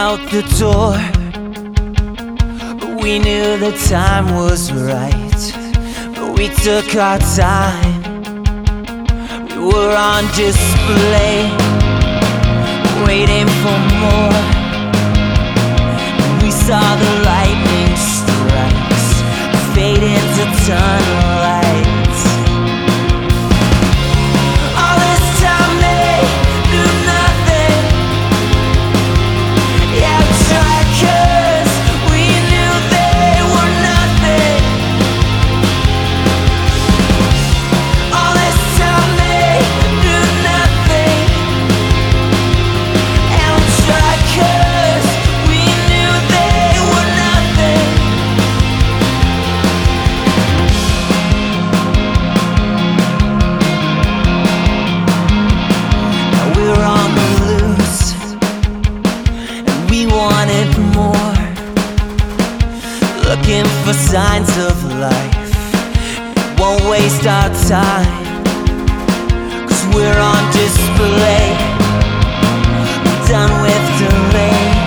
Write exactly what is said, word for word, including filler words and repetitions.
out the door, but we knew the time was right. But we took our time, we were on display, waiting for more. And we saw the lightning strikes fade into tunnel lights. All this time they knew nothing. Yeah, we tried 'cause we knew they were nothing. All this time they knew nothing. And we tried 'cause we knew they were nothing. Now we're on the loose, and we wanted more, looking for signs of life. Won't waste our time, 'cause we're on display. Done with delay.